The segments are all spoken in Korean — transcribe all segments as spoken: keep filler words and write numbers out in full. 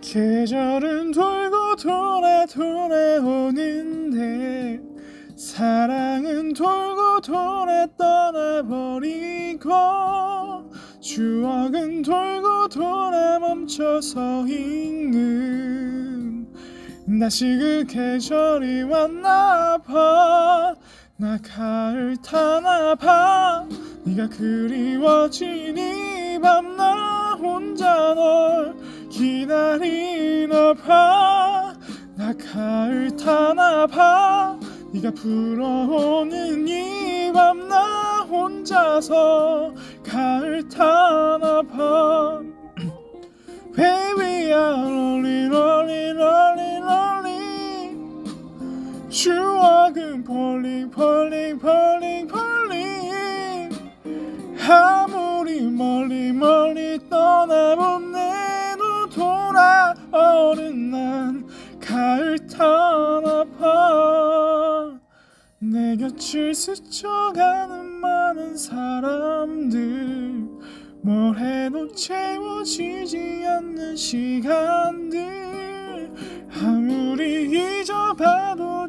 계절은 돌고 돌아 돌아오는데 사랑은 돌고 돌아 떠나버리고 추억은 돌고 돌아 멈춰서 있는 다시 그 계절이 왔나봐. 나 가을 타나봐. 네가 그리워진 이 밤 나 혼자 널 기다리나봐. 나 가을 타나봐. 네가 불어오는 이 밤 나 혼자서 가을 타나봐. Baby I'm lonely lonely lonely lonely. 추억은 falling falling falling falling. 아무리 멀리 멀리 떠나보내도 돌아오는 난 가을 타나봐. 내 곁을 스쳐가는 많은 사람들, 뭘 해도 채워지지 않는 시간들, 아무리 잊어봐도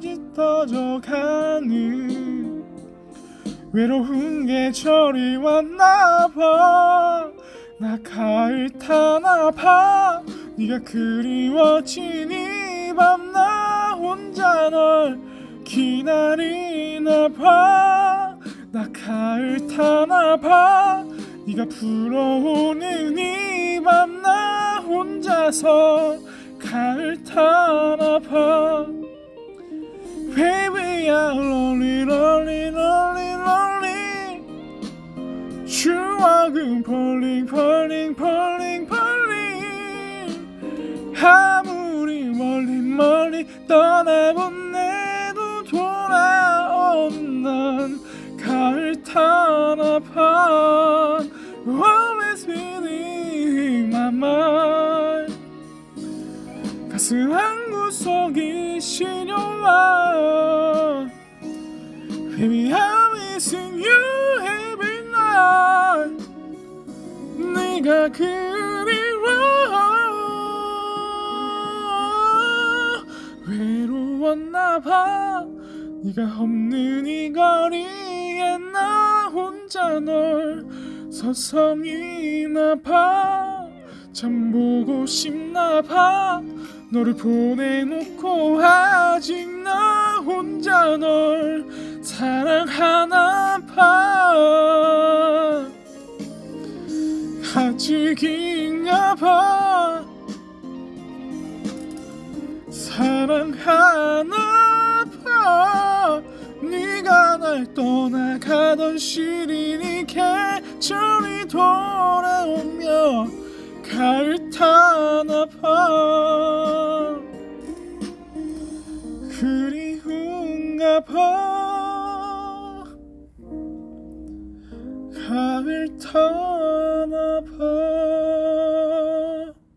짙어져가는 외로운 계절이 왔나봐. 나 가을 타나봐. 네가 그리워진 이 밤 나 혼자 널 기다리나봐. 나 가을 타나봐. 네가 불어오는 이 밤 나 혼자서 가을 타나봐. Baby I'm lonely lonely lonely lonely. 추억은 falling falling falling falling. 아무리 멀리 멀리 떠나보내도 돌아오는 난 가을 타나봐. Always feeling my mind. 가슴 한구석이 시려와. Baby I'm missing you every night. 네가 그리워. 외로웠나봐. 네가 없는 이 거리에 나 혼자 널 서성이나봐. 참 보고 싶나봐. 너를 보내놓고 아직 나 혼자 널 사랑하나봐. 아직인가봐. 사랑하나봐. 네가 날 떠나가던 시린 이 계절이 돌아오며 가을 타나봐. 그리운가봐. 가을 타나봐.